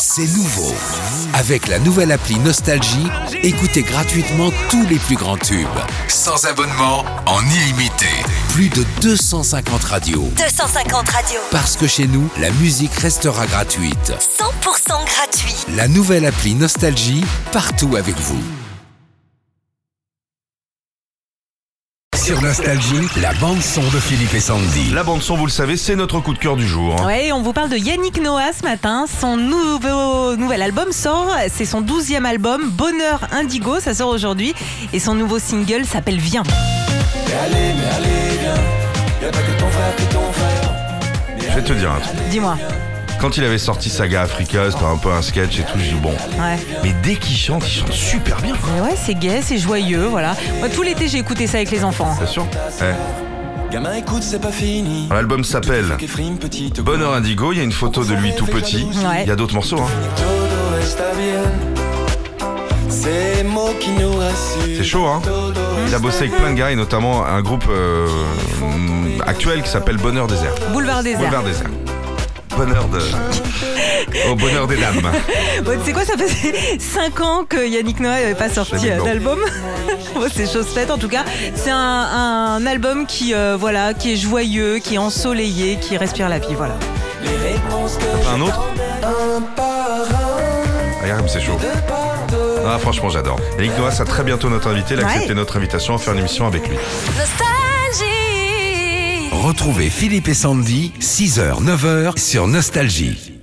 C'est nouveau. Avec la nouvelle appli Nostalgie, écoutez gratuitement tous les plus grands tubes. Sans abonnement, en illimité. Plus de 250 radios. 250 radios. Parce que chez nous, la musique restera gratuite. 100% gratuit. La nouvelle appli Nostalgie, partout avec vous. Sur Nostalgie, la bande-son de Philippe et Sandy. La bande-son, vous le savez, c'est notre coup de cœur du jour. Ouais, on vous parle de Yannick Noah ce matin. Son nouvel album sort. C'est son 12e album, Bonheur Indigo. Ça sort aujourd'hui. Et son nouveau single s'appelle Viens. Mais allez, viens. Y'a pas que ton frère, Je vais te dire un truc. Dis-moi. Quand il avait sorti Saga Africa, c'était un peu un sketch et tout, j'ai dit bon. Ouais. Mais dès qu'il chante, il chante super bien. Mais ouais, c'est gai, c'est joyeux, voilà. Moi, tout l'été, j'ai écouté ça avec les enfants. C'est sûr. Ouais. gamin, écoute, c'est pas fini. L'album s'appelle Bonheur Indigo. Il y a une photo de lui tout petit. Ouais. Il y a d'autres morceaux. C'est chaud, hein. Il a bossé avec plein de gars et notamment un groupe actuel qui s'appelle Bonheur Désert. Boulevard Désert. Boulevard Désert. Au bonheur des dames. Bon, tu sais quoi, ça faisait 5 ans que Yannick Noah n'avait pas sorti d'album. Bon, c'est chose faite en tout cas. C'est un album qui est joyeux, qui est ensoleillé, qui respire la vie, voilà. T'as pas un autre? Regarde comme c'est chaud. Ah, franchement, j'adore. Yannick Noah sera très bientôt notre invité. Il a accepté notre invitation à faire une émission avec lui. Nostalgie. Retrouvez Philippe et Sandy, 6h, 9h sur Nostalgie.